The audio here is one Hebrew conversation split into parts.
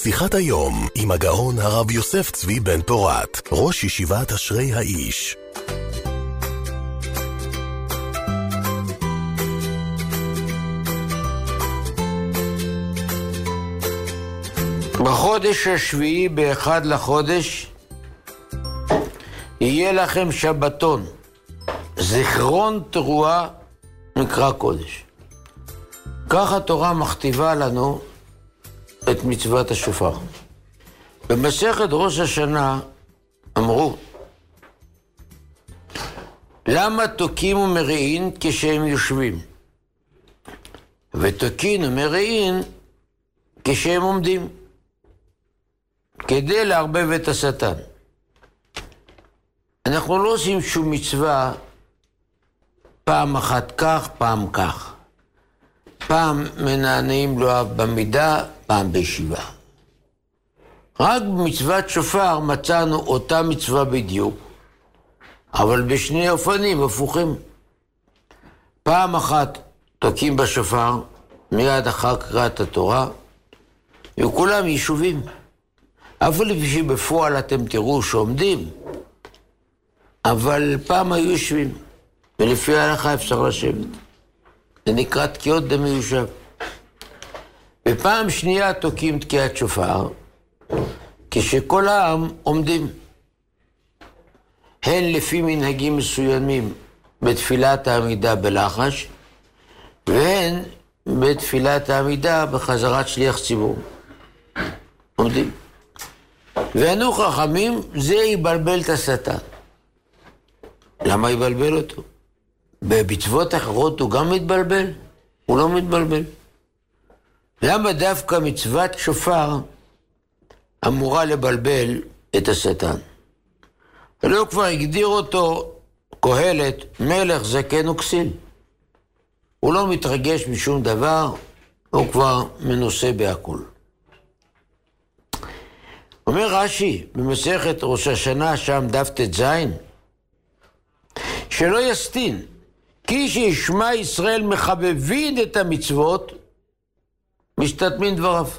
שיחת היום עם הגאון הרב יוסף צבי בן פורת, ראש ישיבת אשרי האיש. בחודש השביעי באחד לחודש יהיה לכם שבתון, זיכרון תרועה מקרא קודש. כך התורה מכתיבה לנו את מצוות השופר. במסכת ראש השנה אמרו, למה תוקין ומריעין כשהם יושבים, ותוקין ומריעין כשהם עומדים? כדי לערבב את השטן. אנחנו לא עושים שום מצווה פעם אחת כך, פעם כך. פעם מנענעים לו במידה, פעם בישיבה. רק במצוות שופר מצאנו אותה מצווה בדיוק, אבל בשני אופנים הפוכים. פעם אחת תוקעים בשופר, מיד אחר קריאת התורה, וכולם יישובים. אבל בפועל אתם תראו שעומדים, אבל פעם היו יושבים, ולפי ההלכה אפשר לשבת. זה נקרא תקיעות דמיושב. ופעם שנייה תוקעים תקיעת שופר, כשכל העם עומדים. הן לפי מנהגים מסוימים בתפילת העמידה בלחש, והן בתפילת העמידה בחזרת שליח ציבור. עומדים. וענו חכמים, זה יבלבל את השטן. למה יבלבל אותו? במצוות אחרות הוא גם מתבלבל? הוא לא מתבלבל. למה דווקא מצוות שופר אמורה לבלבל את השטן? ולא כבר הגדיר אותו קהלת, מלך זקן וכסיל. הוא לא מתרגש משום דבר, הוא כבר מנוסה בהכל. אומר רש"י במסכת ראש השנה, שם דף ט"ז, שלא יסתין, כי שישמע ישראל מחבבין את המצוות, משתתמים דבריו.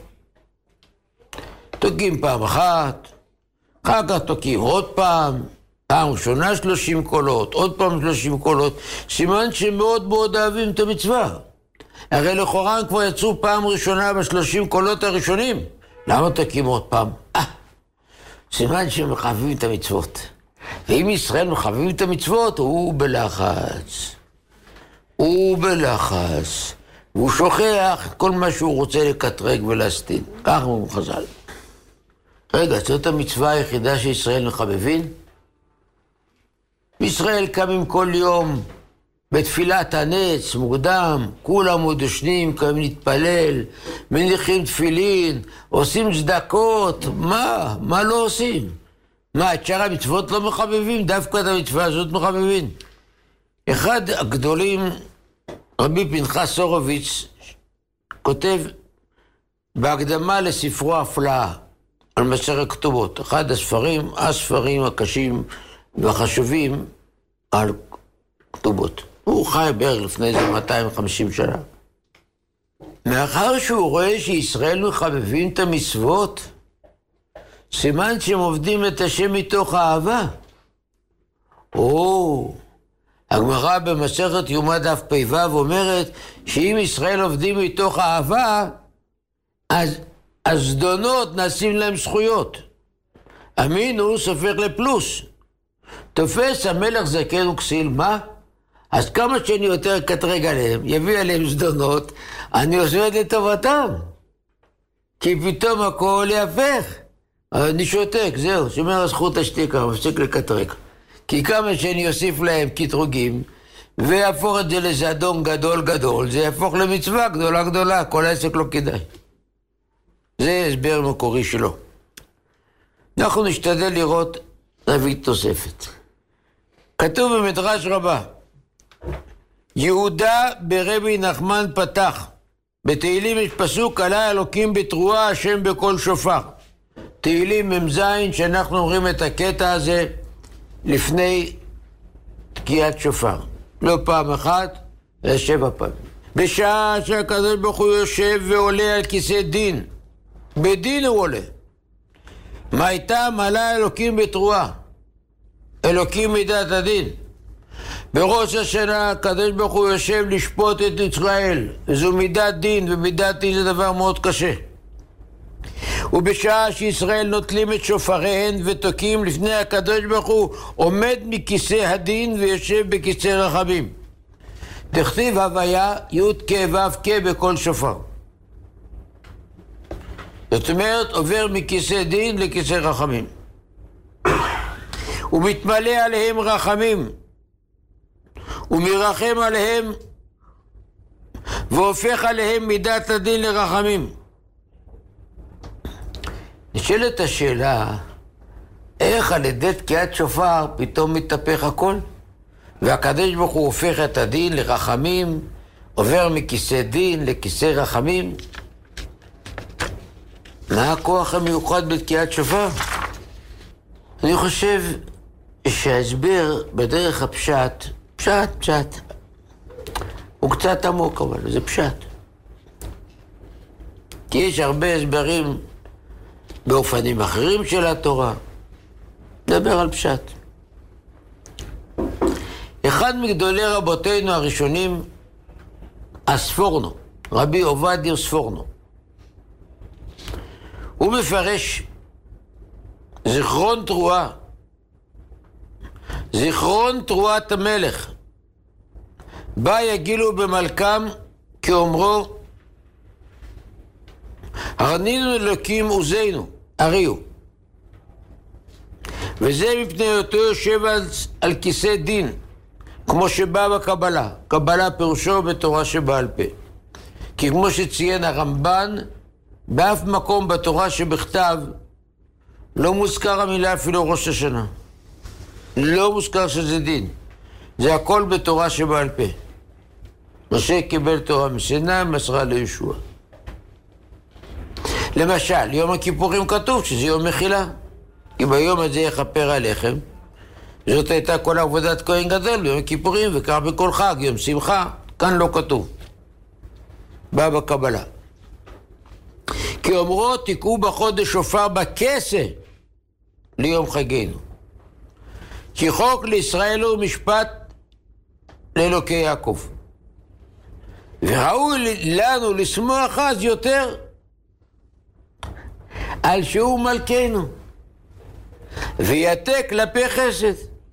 תוקעים פעם אחת, אחר כך תוקעים עוד פעם, פעם ראשונה 30 קולות, עוד פעם 30 קולות, סימן שמאוד מאוד אוהבים את המצווה. הרי לכאורה כבר יצאו פעם ראשונה ב30 קולות הראשונים, למה תוקעים עוד פעם? סימן שהם מחבבים את המצוות. ואם ישראל מחבבים את המצוות, הוא בלחץ. הוא בלחץ. והוא שוכח כל מה שהוא רוצה לקטרג ולהסתין. כך הוא חז"ל. רגע, זאת המצווה היחידה שישראל מחבבים? ישראל קמים כל יום בתפילת הנץ, מוקדם, כולם עוד ישנים, קמים להתפלל, מניחים תפילין, עושים צדקות, מה לא עושים? מה, את שאר המצוות לא מחבבים? דווקא את המצווה הזאת מחבבים. אחד הגדולים, רבי פנחס הורוביץ, כותב בהקדמה לספרו הפלאה, על מסכת כתובות, אחד הספרים הקשים והחשובים על כתובות. הוא חי בערך לפני זה 250 שנה. מאחר שהוא רואה שישראל מחבבים את המצוות, סימן שהם עובדים את השם מתוך אהבה. הגמרא במסכת יומא דף פ"ו אומרת שאם ישראל עובדים מתוך אהבה, אז הזדונות נעשים להם זכויות. המינוס הופך לפלוס. תופס המלך זקן וכסיל, מה? אז כמה שאני יותר קטרג עליהם, יביא עליהם זדונות, אני עושה לטובתם. כי פתאום הכל יהפך. אני שותק, זהו, שומר הזכות השתיקה, מפסיק לקטרג. כי כמה שאני אוסיף להם קטרוגים, ויהפוך את זה לזדון גדול גדול, זה יהפוך למצווה גדולה גדולה, כל העסק לא כדאי. זה הסבר מקורי שלו. אנחנו נשתדל לראות נביא תוספת. כתוב במדרש רבה, יהודה ברבי נחמן פתח, בתהילים יש פסוק, עלי אלוקים בתרועה השם בכל שופר. תהילים מ"ז, שאנחנו אומרים את הקטע הזה לפני תקיעת שופר. לא פעם אחת, אלא 7 פעמים. בשעה שהקדוש ברוך הוא יושב ועולה על כיסא דין, בדין הוא עולה. מה הייתה מעלה אלוקים בתרועה? אלוקים מידת הדין. בראש השנה הקדוש ברוך הוא יושב לשפוט את ישראל, וזו מידת דין, ומידת דין זה דבר מאוד קשה. ובשעה שישראל נוטלים את שופריהן ותוקים לפני הקדוש ברוך הוא, עומד מכיסא הדין ויושב בכיסא רחמים. תכתיב הוויה י' כ' ו' כ' בכל שופר. זאת אומרת, עובר מכיסא דין לכיסא רחמים. הוא מתמלא עליהם רחמים, הוא מרחם עליהם, והופך עליהם מידת הדין לרחמים. נשאלת השאלה, איך על ידי תקיעת שופר פתאום מתהפך הכל? והקדוש ברוך הוא הופך את הדין לרחמים, עובר מכיסא דין לכיסא רחמים. מה הכוח המיוחד בתקיעת שופר? אני חושב שההסבר בדרך הפשט, פשט, הוא קצת עמוק, אבל זה פשט. כי יש הרבה הסברים באופנים אחרים של התורה. נדבר על פשט. אחד מגדולי רבותינו הראשונים, הספורנו, רבי עובדיה ספורנו. הוא מפרש זיכרון תרועה, זיכרון תרועת המלך. בה יגילו במלכם כאומרו, הרנינו אלוקים עוזנו, אריו. וזה מפני אותו יושב על כיסא דין, כמו שבא בקבלה. קבלה פירושו בתורה שבעל פה. כי כמו שציין הרמב"ן, באף מקום בתורה שבכתב לא מוזכר המילה אפילו ראש השנה. לא מוזכר שזה דין. זה הכל בתורה שבעל פה. משה קיבל תורה מסיני, מסרה לישוע. למשל, יום הכיפורים כתוב שזה יום מחילה. כי ביום הזה יכפר עליכם. זאת הייתה כל עבודת כהן גדול, יום הכיפורים, וכך בכל חג, יום שמחה. כאן לא כתוב. בא בקבלה. כי אומרו תקעו בחודש שופר בכסה ליום חגינו. כי חוק לישראל הוא משפט לאלוקי יעקב. וראוי לנו לשמוח אז יותר על שהוא מלכנו ויתה כלפי חסד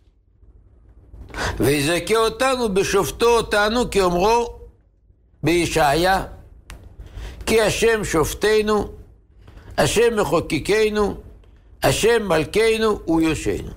ויזכה אותנו בשופטו אותנו, כי אומרו בישעיה, כי השם שופטנו, השם מחוקקנו, השם מלכנו ויושענו.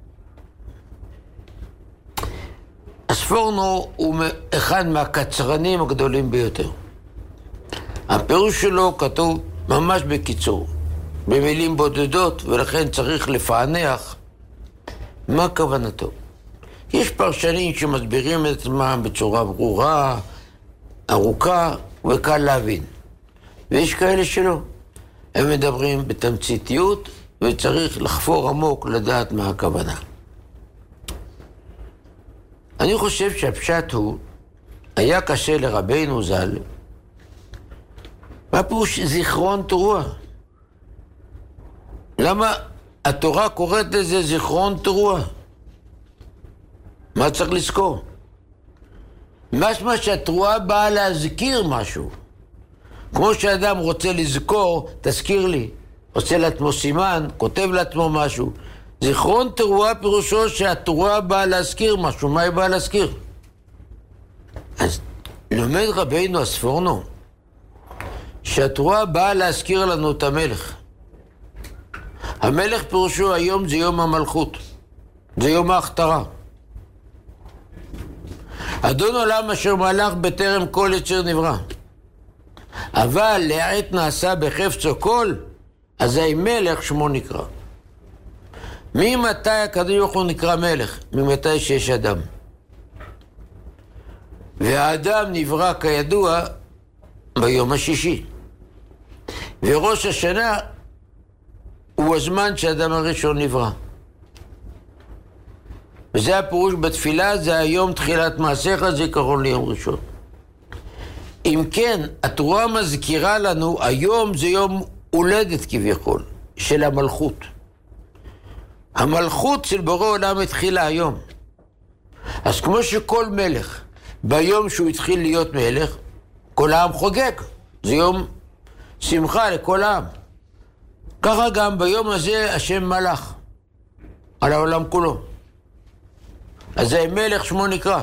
הספורנו הוא אחד מהקצרנים הגדולים ביותר. הפירוש שלו כתוב ממש בקיצור, במילים בודדות, ולכן צריך לפענח מה כוונתו. יש פרשנים שמסבירים את עצמם בצורה ברורה, ארוכה וקל להבין. ויש כאלה שלא. הם מדברים בתמציתיות, וצריך לחפור עמוק לדעת מה הכוונה. אני חושב שהפשט הוא, היה קשה לרבינו ז"ל, מה פירוש זיכרון תרועה? למה התורה קוראת לזה זיכרון תרועה? מה צריך לזכור? משמע שהתרועה באה להזכיר משהו. כמו שאדם רוצה לזכור, תזכיר לי, עושה לעצמו סימן, כותב לעצמו משהו. זיכרון תרועה פירושו שהתרועה באה להזכיר משהו. מה היא באה להזכיר? אז לומד רבינו הספורנו שהתרועה באה להזכיר לנו את המלך. המלך פירושו היום זה יום המלכות, זה יום ההכתרה. אדון עולם אשר מלך בטרם כל יצר נברא. אבל לעת נעשה בחפצו כל, אזי מלך שמו נקרא. ממתי הקדוש ברוך הוא נקרא מלך? ממתי שיש אדם. והאדם נברא כידוע ביום השישי. וראש השנה הוא הזמן שהאדם הראשון נברא. וזה הפירוש בתפילה, זה היום תחילת מעשיך, זיכרון ליום ראשון. אם כן, התורה מזכירה לנו, היום זה יום הולדת כביכול של המלכות. המלכות של בורא עולם התחילה היום. אז כמו שכל מלך, ביום שהוא התחיל להיות מלך, כל העם חוגג. זה יום שמחה לכל העם. ככה גם ביום הזה השם מלך על העולם כולו. אז זה מלך שמו נקרא.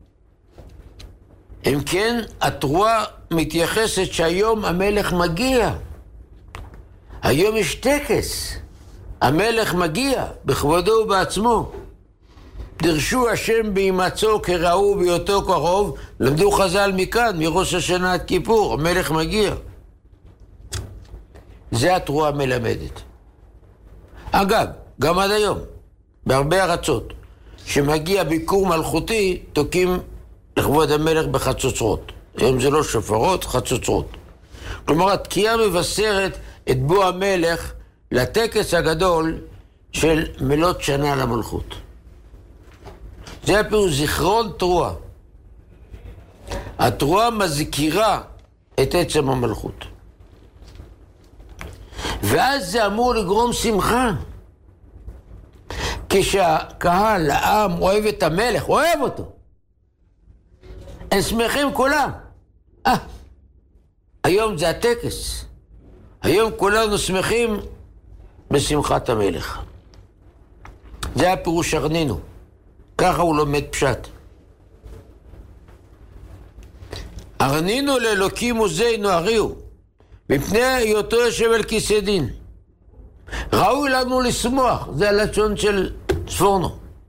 אם כן, התרועה מתייחסת שהיום המלך מגיע. היום יש טקס. המלך מגיע בכבודו ובעצמו. דרשו השם בהימצאו כראו בהיותו קרוב, למדו חז"ל מכאן, מראש השנה עד כיפור, המלך מגיע. זה התרועה מלמדת. אגב, גם עד היום, בהרבה ארצות, שמגיע ביקור מלכותי, תוקים לכבוד המלך בחצוצרות. היום זה לא שופרות, חצוצרות. כלומר, התקיעה מבשרת את בוא המלך לטקס הגדול של מלות שנה למלכות. זה הפירוש זיכרון תרועה. התרועה מזכירה את עצם המלכות. ואז זה אמור לגרום שמחה. כשהקהל, העם, אוהב את המלך, אוהב אותו. הם שמחים כולם. היום זה הטקס. היום כולנו שמחים בשמחת המלך. זה הפירוש ארנינו. ככה הוא לומד פשט. ארנינו לאלוקים עוזנו הריעו, מפני היותו יושב על כיסא דין. ראוי לנו לשמוח, זה הלשון של ספורנו.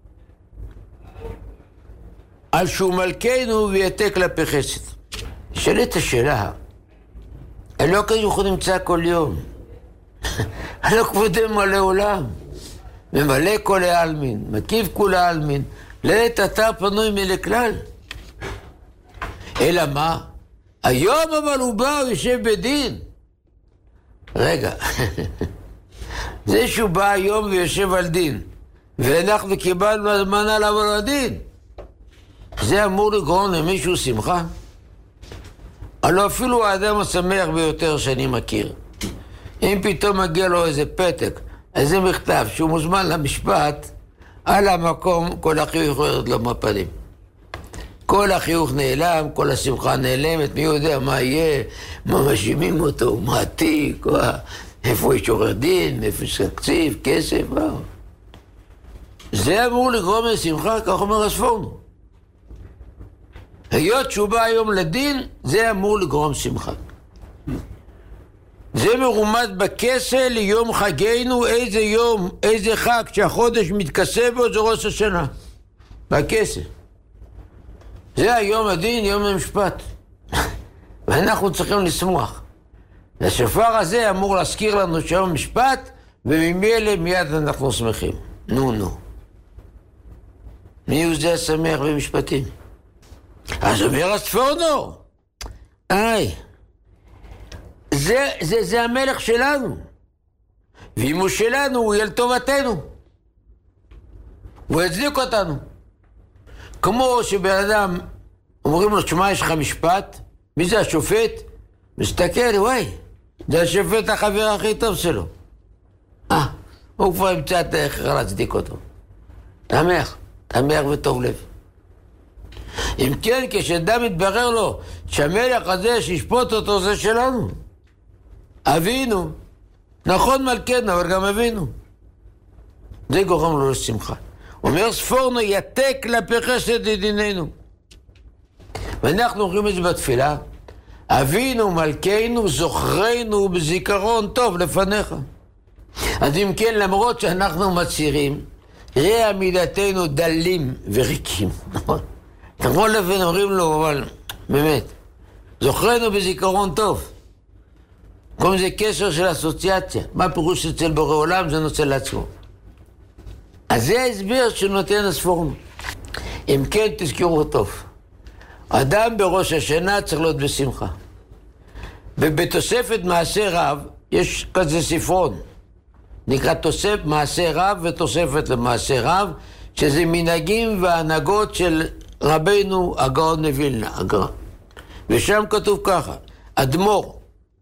על שהוא מלכנו ויתה כלפי חסד. שאלת השאלה, הלא כזוך הוא נמצא כל יום. הלא כבודם מלא עולם. ממלא כל העלמין, מקיף כל העלמין, לעת אתה פנוי מלכלל. אלא מה? היום אבל הוא בא, הוא יושב בדין. רגע, זה שהוא בא היום ויושב על דין, ואנחנו קיבלנו הזמנה לעבור על דין, זה אמור לגרום למישהו שמחה? הלא אפילו האדם השמח ביותר שאני מכיר. אם פתאום מגיע לו איזה פתק, איזה מכתב שהוא מוזמן למשפט, על המקום כל החיוך יורד לו מהפנים. כל החיוך נעלם, כל השמחה נעלמת, מי יודע מה יהיה, מה משימים אותו, מה עתיק, איפה יש עורך דין, איפה יש תקציב, כסף, זה אמור לגרום לשמחה, כך אומר הספורנו. היות שהוא בא היום לדין, זה אמור לגרום שמחה. זה מרומז בכסה ליום חגנו, איזה יום, איזה חג שהחודש מתכסה בו, זה ראש השנה. בכסה. זה היום הדין, יום המשפט. ואנחנו צריכים לשמוח. השופר הזה אמור להזכיר לנו שיום המשפט, וממילא מיד אנחנו שמחים. נו. מי הוא זה השמח במשפטים? אז אומר הספורנו. זה המלך שלנו. ואם הוא שלנו, הוא יהיה לטובתנו. הוא יצדיק אותנו. כמו שבן אדם, אומרים לו, שמה, יש לך משפט? מי זה השופט? מסתכל, וואי, זה השופט החבר הכי טוב שלו. הוא כבר ימצא את איך להצדיק אותו. תמח וטוב לב. אם כן, כשאדם מתברר לו שהמלך הזה שישפוט אותו זה שלנו. אבינו. נכון מלכנו, אבל גם אבינו. זה גורם לו לשמחה. אומר ספורנו, יתה כלפי חסד ידיננו. ואנחנו אומרים את זה בתפילה, אבינו מלכנו זוכרנו בזיכרון טוב לפניך. אז אם כן, למרות שאנחנו מצהירים, ראה עמידתנו דלים וריקים. נכון? תמרו לבין אומרים לו, אבל באמת, זוכרנו בזיכרון טוב. קוראים זה קשר של אסוציאציה. מה פירוש אצל בורא עולם? זה נושא לעצמו. אז זה ההסבר שנותן הספורנו. אם כן, תזכרו טוב. אדם בראש השנה צריך להיות בשמחה. ובתוספת מעשה רב, יש כזה ספרון. נקרא תוספת מעשה רב ותוספת למעשה רב, שזה מנהגים והנהגות של רבנו הגאון מווילנה, הגאון. ושם כתוב ככה, אדמו"ר,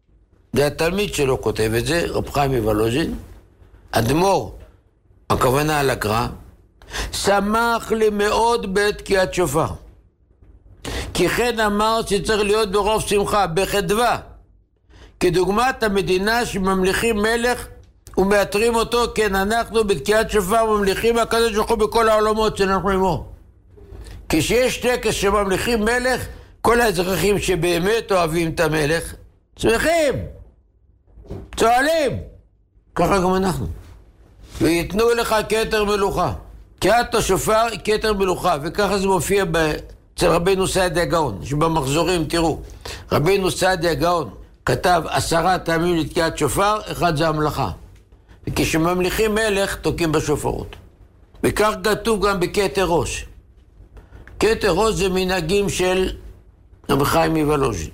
זה התלמיד שלו כותב את זה, רב חיים מוולוז'ין, אדמו"ר, הכוונה על הגר"א, שמח לי מאוד בעת תקיעת שופר. כי כן אמר שצריך להיות ברוב שמחה, בחדווה, כדוגמת המדינה שממליכים מלך ומאתרים אותו, כן אנחנו בתקיעת שופר ממליכים הקדוש ברוך הוא בכל העולמות שאנחנו עמו. כשיש טקס שממליכים מלך, כל האזרחים שבאמת אוהבים את המלך, שמחים, צועלים, ככה גם אנחנו. ויתנו לך כתר מלוכה. תקיעת השופר היא כתר מלוכה, וככה זה מופיע אצל רבינו סעדיה גאון, שבמחזורים תראו, רבינו סעדיה גאון כתב 10 טעמים לתקיעת שופר, אחד זה המלאכה. וכשממליכים מלך, תוקעים בשופרות. וכך כתוב גם בכתר ראש. כתר ראש זה מנהגים של רב חיים מוולוז'ין.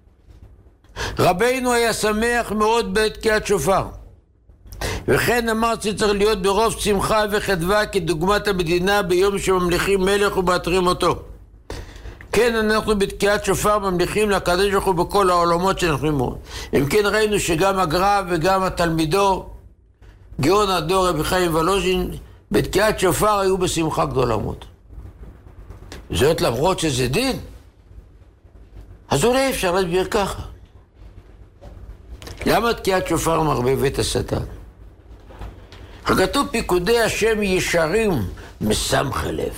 רבינו היה שמח מאוד בעת תקיעת שופר. וכן אמר שצריך להיות ברוב שמחה וחדווה כדוגמת המדינה ביום שממליכים מלך ומאתרים אותו. כן, אנחנו בתקיעת שופר ממליכים לקדוש ברוך הוא בכל העולמות שאנחנו עמו. אם כן ראינו שגם הגר"א וגם התלמידו, גאון הדור רבי חיים מוולוז'ין, בתקיעת שופר היו בשמחה גדולה מאוד. זאת למרות שזה דין. אז אולי אפשר להסביר ככה. למה תקיעת שופר מערבבת השטן? כתוב פיקודי השם ישרים משמח לב.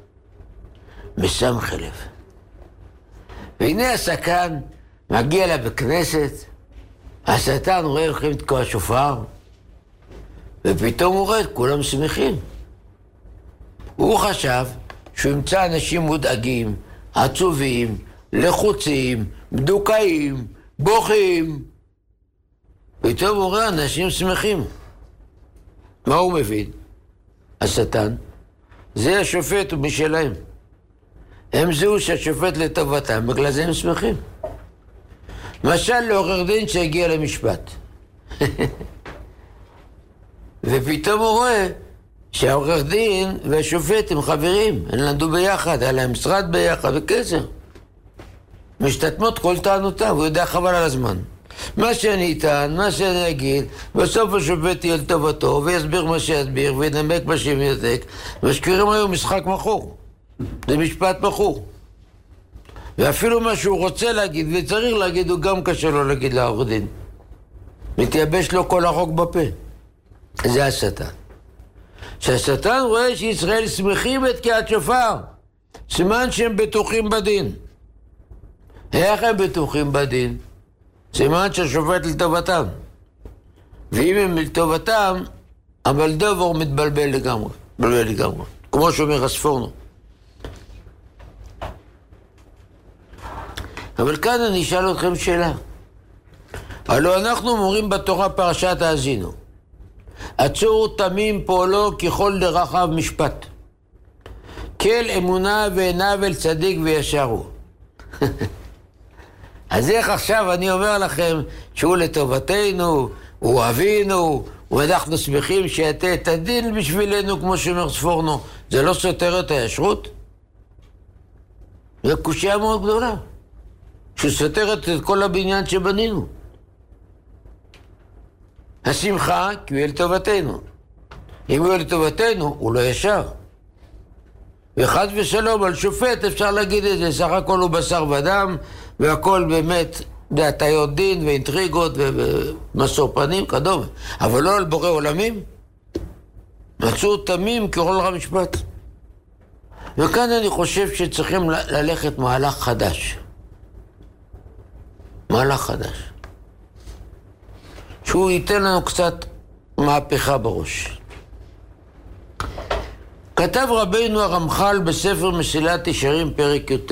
משמח לב. והנה השטן מגיע לבית כנסת, השטן רואה הולכים לתקוע שופר, ופתאום הוא רואה את כולם שמחים. הוא חשב שהוא ימצא אנשים מודאגים, עצובים, לחוצים, מדוכאים, בוכים. פתאום הוא רואה אנשים שמחים. מה הוא מבין? השטן. זה השופט ומשלהם. הם זהו שהשופט לטובתם, בגלל זה הם שמחים. למשל לעורך דין שהגיע למשפט. ופתאום הוא רואה שהעורך דין והשופט הם חברים, הם למדו ביחד, היה להם משרד ביחד וקשר. משתתמות כל טענותיו, הוא יודע חבל על הזמן. מה שאני אטען, מה שאני אגיד, בסוף השופט יהיה לטובתו, ויסביר מה שיסביר, וינמק מה שימתק, ושקרים היום משחק מכור. זה משפט מכור. ואפילו מה שהוא רוצה להגיד וצריך להגיד, הוא גם קשה לו להגיד לעורך דין. מתייבש לו כל החוק בפה. זה השטן. שהשטן רואה שישראל שמחים בתקיעת שופר, סימן שהם בטוחים בדין. איך הם בטוחים בדין? סימן שהשופט לטובתם. ואם הם לטובתם, אבל דבור מתבלבל לגמרי. מתבלבל לגמרי. כמו שאומר הספורנו. אבל כאן אני אשאל אתכם שאלה. הלוא אנחנו מורים בתורה פרשת האזינו. עצור תמים פועלו ככל דרכיו משפט. כל אמונה ועיניו אל צדיק וישר הוא. אז איך עכשיו אני אומר לכם שהוא לטובתנו, הוא אבינו, ואנחנו שמחים שיתה את הדין בשבילנו כמו שאומר ספורנו. זה לא סותר את הישרות? זו קושיה מאוד גדולה. שסותרת את כל הבניין שבנינו. השמחה, כי הוא יהיה לטובתנו. אם הוא יהיה לטובתנו, הוא לא ישר. וחד ושלום, על שופט אפשר להגיד את זה, סך הכל הוא בשר ודם, והכל באמת בהטיות דין ואינטריגות ומסור פנים, כדומה. אבל לא על בורא עולמים. מצאו תמים ככל המשפט. וכאן אני חושב שצריכים ללכת מהלך חדש. מהלך חדש. שהוא ייתן לנו קצת מהפכה בראש. כתב רבינו הרמח"ל בספר מסילת ישרים פרק י"ט,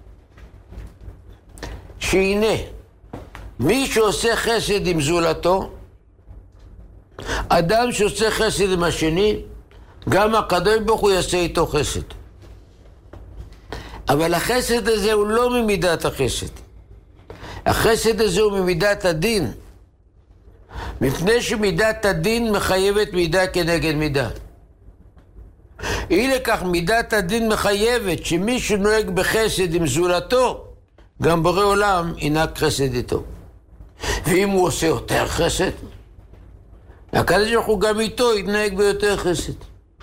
שהנה, מי שעושה חסד עם זולתו, אדם שעושה חסד עם השני, גם הקדוש ברוך הוא יעשה איתו חסד. אבל החסד הזה הוא לא ממידת החסד. החסד הזה הוא ממידת הדין. מפני שמידת הדין מחייבת מידה כנגד מידה. אי לכך מידת הדין מחייבת שמי שנוהג בחסד עם זולתו, גם בורא עולם ינהג חסד איתו. ואם הוא עושה יותר חסד, הקדוש ברוך הוא גם איתו יתנהג ביותר חסד.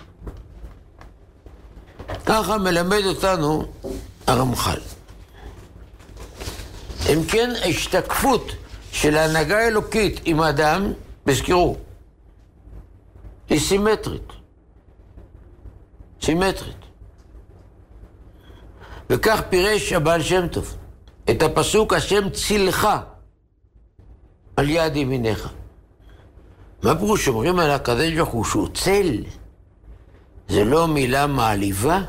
ככה מלמד אותנו הרמח"ל. אם כן, ההשתקפות של ההנהגה האלוקית עם האדם, בזכירו, היא סימטרית. סימטרית. וכך פירש הבעל שם טוב את הפסוק השם צילך על יד ימיניך. מה פירוש שאומרים על הקדוש ברוך הוא שהוא צל? זה לא מילה מעליבה?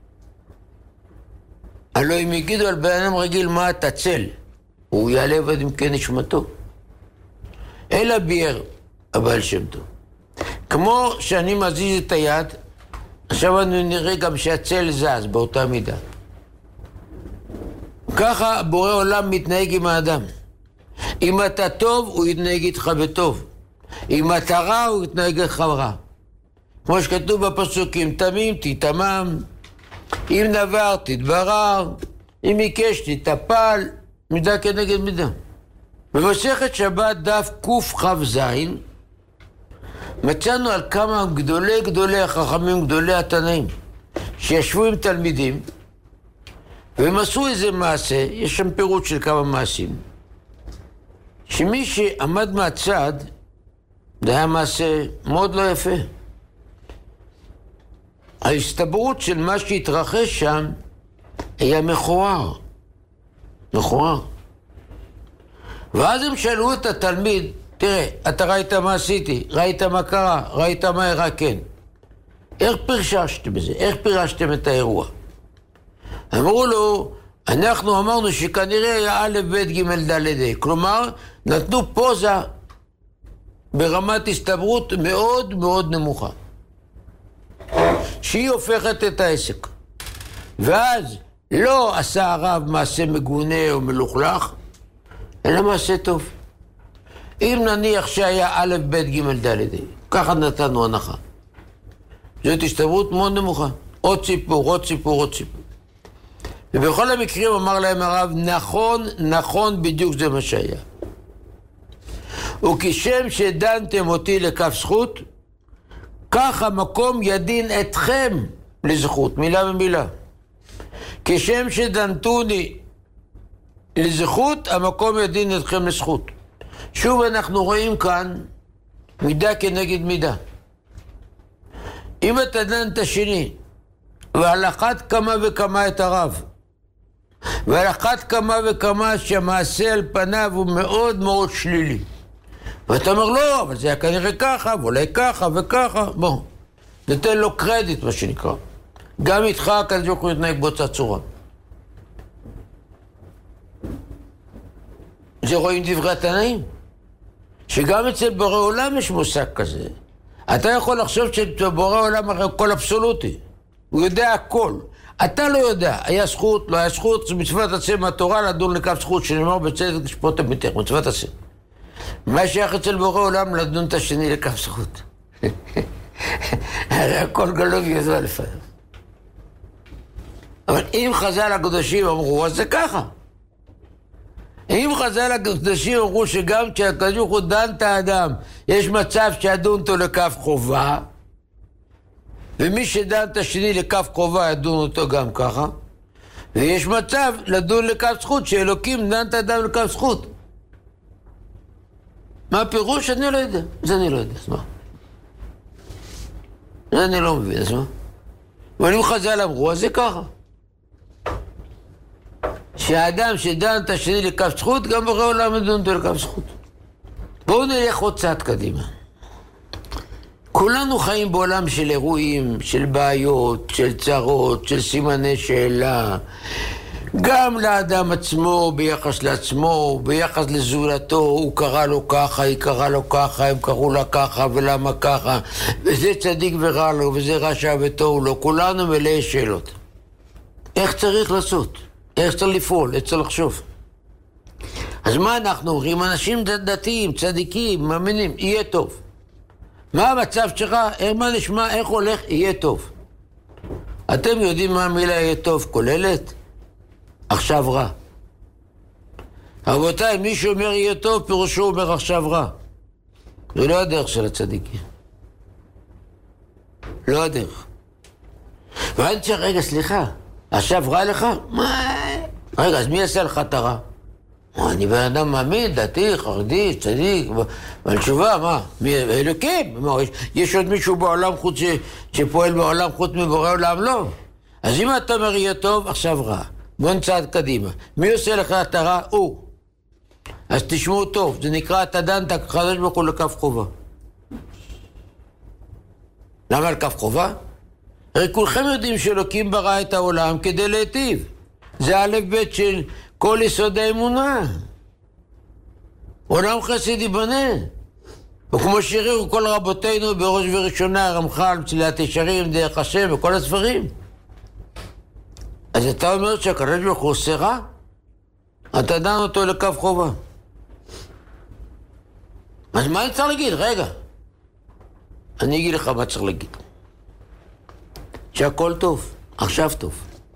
הלוא אם יגידו על בן אדם רגיל מה אתה צל, הוא יעלה עד עמקי נשמתו. אלא ביאר הבעל שם טוב. כמו שאני מזיז את היד, עכשיו אני נראה גם שהצל זז באותה מידה. ככה בורא עולם מתנהג עם האדם. אם אתה טוב, הוא יתנהג איתך בטוב. אם אתה רע, הוא יתנהג איתך רע. כמו שכתוב בפסוקים, תמים תתמם, אם נבר תתברר, אם עיקש תטפל, מידה כנגד מידה. במסכת שבת דף קכ"ז מצאנו על כמה גדולי החכמים, גדולי התנאים, שישבו עם תלמידים, והם עשו איזה מעשה, יש שם פירוט של כמה מעשים, שמי שעמד מהצד, זה היה מעשה מאוד לא יפה. ההסתברות של מה שהתרחש שם היה מכוער. מכוער. ואז הם שאלו את התלמיד, תראה, אתה ראית מה עשיתי, ראית מה קרה, ראית מה אירע, כן. איך פרששתם בזה? איך פירשתם את האירוע? אמרו לו, אנחנו אמרנו שכנראה היה א' ב' ג' ד'. כלומר, נתנו פוזה ברמת הסתברות מאוד מאוד נמוכה. שהיא הופכת את העסק. ואז לא עשה הרב מעשה מגונה או מלוכלך, אלא מעשה טוב. אם נניח שהיה א' ב' ג' ד', ככה נתנו הנחה. זאת הסתברות מאוד נמוכה. עוד סיפור, עוד סיפור, עוד סיפור. ובכל המקרים אמר להם הרב, נכון, נכון, בדיוק זה מה שהיה. וכשם שדנתם אותי לכף זכות, כך המקום ידין אתכם לזכות, מילה ומילה. כשם שדנתוני לזכות, המקום ידין אתכם לזכות. שוב אנחנו רואים כאן מידה כנגד מידה. אם אתה דן את השני, ועל אחת כמה וכמה את הרב, ועל אחת כמה וכמה שהמעשה על פניו הוא מאוד מאוד שלילי, ואתה אומר לא, אבל זה היה כנראה ככה, ואולי ככה וככה, בוא, נתן לו קרדיט מה שנקרא. גם איתך הקדוש ברוך הוא יתנהג באותה צורה. זה רואים דברי התנאים, שגם אצל בורא עולם יש מושג כזה. אתה יכול לחשוב שבורא עולם הרי הכל אבסולוטי, הוא יודע הכל. אתה לא יודע, היה זכות, לא היה זכות, זה מצוות עשה מהתורה לדון לכף זכות, שנאמר בצדק לשפוט אמיתך, מצוות עשה. מה שייך אצל בורא עולם לדון את השני לכף זכות? הרי הכל גלוי וידוע לפניו. אבל אם חז"ל הקדושים אמרו, אז זה ככה. אם חז"ל הקדושים אמרו שגם כשהקדוש ברוך הוא דן את האדם, יש מצב שידון אותו לכף חובה, ומי שדן את השני לכף חובה ידון אותו גם ככה, ויש מצב לדון לכף זכות, שאלוקים דן את האדם לכף זכות. מה הפירוש? אני לא יודע. זה אני לא יודע, אז מה? זה אני לא מבין, אז מה? אבל אם חז"ל אמרו, אז זה ככה. שהאדם שדן את השני לכף זכות, גם בורא עולם ידון אותו לכף זכות. בואו נלך עוד צעד קדימה. כולנו חיים בעולם של אירועים, של בעיות, של צרות, של סימני שאלה. גם לאדם עצמו, ביחס לעצמו, ביחס לזולתו, הוא קרא לו ככה, היא קרא לו ככה, הם קראו לה ככה, ולמה ככה, וזה צדיק ורע לו, וזה רשע וטוב לו. כולנו מלאי שאלות. איך צריך לעשות? איך צריך לפעול? איך צריך לחשוב? אז מה אנחנו אומרים? אנשים דתיים, צדיקים, מאמינים, יהיה טוב. מה המצב שלך? מה נשמע? איך הולך? יהיה טוב. אתם יודעים מה המילה יהיה טוב כוללת? עכשיו רע. רבותיי, מי שאומר יהיה טוב, פירושו אומר עכשיו רע. זה לא הדרך של הצדיקים. לא הדרך. ואני צריך, רגע, סליחה, עכשיו רע לך? מה? רגע, אז מי יעשה לך את הרע? אני בן אדם מאמין, דתי, חרדי, צדיק, אבל תשובה, מה? אלוקים? יש עוד מישהו בעולם חוץ שפועל בעולם חוץ מבורא עולם? לא. אז אם אתה אומר יהיה טוב, עכשיו רע. בוא נצעד קדימה. מי עושה לך את הרע? הוא. אז תשמעו טוב, זה נקרא אתה דנת הקדוש ברוך הוא לכף חובה. למה על כף חובה? הרי כולכם יודעים שאלוקים ברא את העולם כדי להיטיב. זה א' ב' של כל יסוד האמונה. עולם חסד ייבנה. וכמו שהראו כל רבותינו בראש וראשונה, רמח"ל, מצילת ישרים, דרך השם וכל הספרים. אז אתה אומר שהקדוש ברוך הוא עושה רע? אתה דן אותו לכף חובה. אז מה אני צריך להגיד? רגע. אני אגיד לך מה צריך להגיד. שהכל טוב, עכשיו טוב.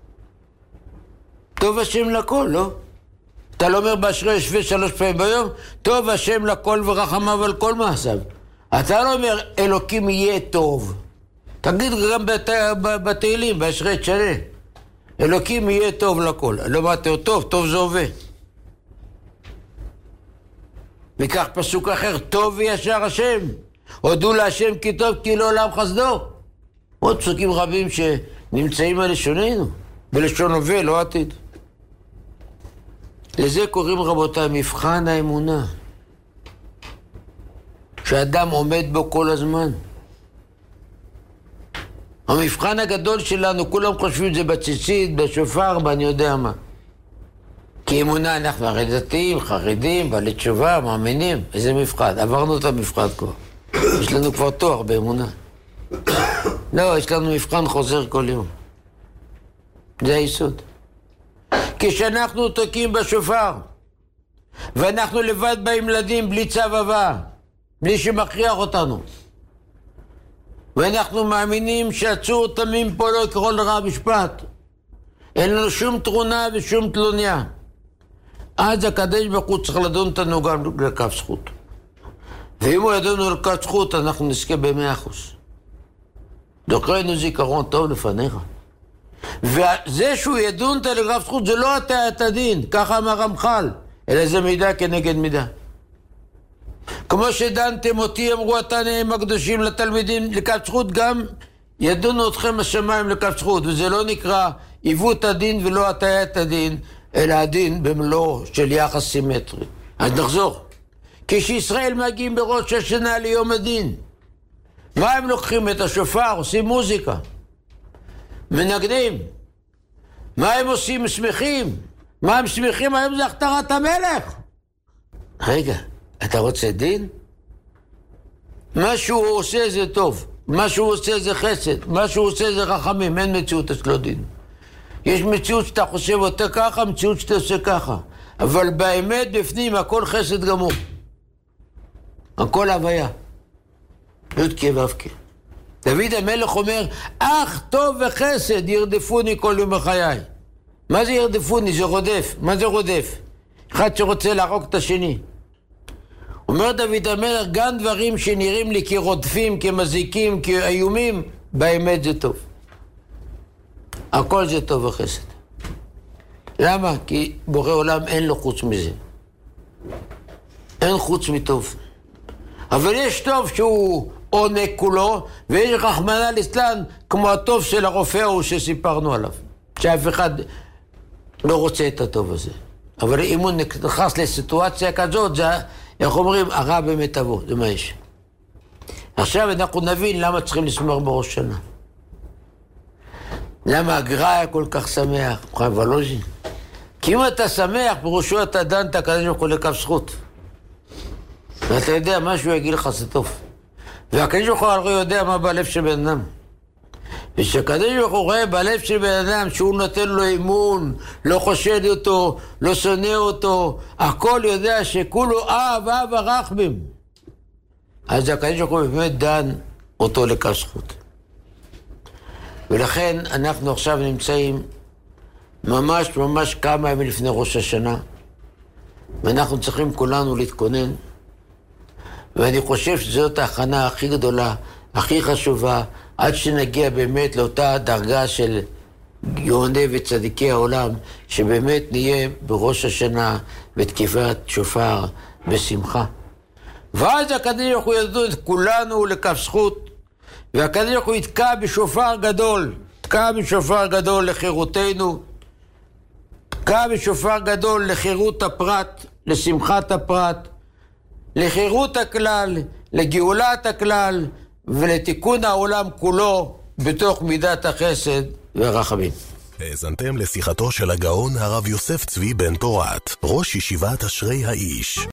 טוב השם לכל, לא? אתה לא אומר באשרי ישווה 3 פעמים ביום, טוב השם לכל ורחמיו על כל מעשיו. אתה לא אומר אלוקים יהיה טוב. תגיד גם בתהילים, באשרי תשנה. אלוקים יהיה טוב לכל. לא אמרתי, טוב, טוב זה הווה. וכך פסוק אחר, טוב וישר השם. הודו להשם כי טוב כי לעולם חסדו. עוד פסוקים רבים שנמצאים על לשוננו. בלשון הווה, לא עתיד. לזה קוראים רבותיי מבחן האמונה. שאדם עומד בו כל הזמן. המבחן הגדול שלנו, כולם חושבים זה בציצית, בשופר, ואני יודע מה. כי אמונה אנחנו הרי דתיים, חרדים, בעלי תשובה, מאמינים. איזה מבחן? עברנו את המבחן כבר. יש לנו כבר תואר באמונה. לא, יש לנו מבחן חוזר כל יום. זה היסוד. כשאנחנו תוקעים בשופר, ואנחנו לבד באים ילדים בלי צו הבא, בלי שמכריח אותנו, ואנחנו מאמינים שעצור תמים פה לא יקראו לרע משפט, אין לנו שום תרונה ושום תלוניה, אז הקדוש ברוך הוא צריך לדון אותנו גם לכף זכות. ואם הוא ידונו לכף זכות, אנחנו נזכה ב100%. זוכרנו זיכרון טוב לפניך. וזה שהוא ידון את לכף זכות, זה לא אתה את הדין, ככה אמר רמח"ל, אלא זה מידה כנגד מידה. כמו שדנתם אותי, אמרו התנאים הקדושים לתלמידים לכף זכות, גם ידונו אתכם השמיים לכף זכות, וזה לא נקרא עיוות הדין ולא הטיית הדין, אלא הדין במלוא של יחס סימטרי. אז נחזור. כשישראל מגיעים בראש השנה ליום הדין, מה הם לוקחים את השופר? עושים מוזיקה. מנגנים. מה הם עושים? שמחים. מה הם שמחים? היום זה הכתרת המלך. רגע, אתה רוצה דין? מה שהוא עושה זה טוב. מה שהוא עושה זה חסד. מה שהוא עושה זה רחמים. אין מציאות אצלו דין. יש מציאות שאתה חושב אותה ככה, מציאות שאתה עושה ככה. אבל באמת בפנים הכל חסד גמור. הכל הוויה. יודקי ואבקי. דוד המלך אומר, אך טוב וחסד ירדפוני כל יום בחיי. מה זה ירדפוני? זה רודף. מה זה רודף? אחד שרוצה להרוג את השני. אומר דוד המלך, גם דברים שנראים לי כרודפים, כמזיקים, כאיומים, באמת זה טוב. הכל זה טוב וחסד. למה? כי בורא עולם אין לו חוץ מזה. אין חוץ מטוב. אבל יש טוב שהוא עונג כולו, ויש רחמנא ליצלן כמו הטוב של הרופא ההוא שסיפרנו עליו. שאף אחד לא רוצה את הטוב הזה. אבל אם הוא נכנס לסיטואציה כזאת, זה, איך אומרים, הרע במיטבו, זה מה יש. עכשיו אנחנו נבין למה צריכים לשמוח בראש שנה. למה הגר"א היה כל כך שמח, אבל לא זה. כי אם אתה שמח, בראשו אתה דן את הקדוש ברוך הוא לכף זכות. ואתה יודע, משהו יגיד לך זה טוב. והקדוש ברוך הוא הרי יודע מה בלב של בן אדם. ושהקדוש ברוך הוא רואה בלב של בן אדם שהוא נותן לו אמון, לא חושד אותו, לא שונא אותו, הכל יודע שכולו אב הרחמים. אז הקדוש ברוך הוא באמת דן אותו לכף זכות. ולכן אנחנו עכשיו נמצאים ממש כמה ימים לפני ראש השנה, ואנחנו צריכים כולנו להתכונן. ואני חושב שזאת ההכנה הכי גדולה, הכי חשובה, עד שנגיע באמת לאותה דרגה של גאוני וצדיקי העולם, שבאמת נהיה בראש השנה בתקיפת שופר בשמחה. ואז הקדוש ברוך הוא ידעו את כולנו לכף זכות, והקדוש ברוך הוא יתקע בשופר גדול, תקע בשופר גדול לחירותנו, תקע בשופר גדול לחירות הפרט, לשמחת הפרט, לחירות הכלל, לגאולת הכלל, ולתיקון העולם כולו בתוך מידת החסד והרחמים. האזנתם לשיחתו של הגאון הרב יוסף צבי בן פורת, ראש ישיבת אשרי האיש.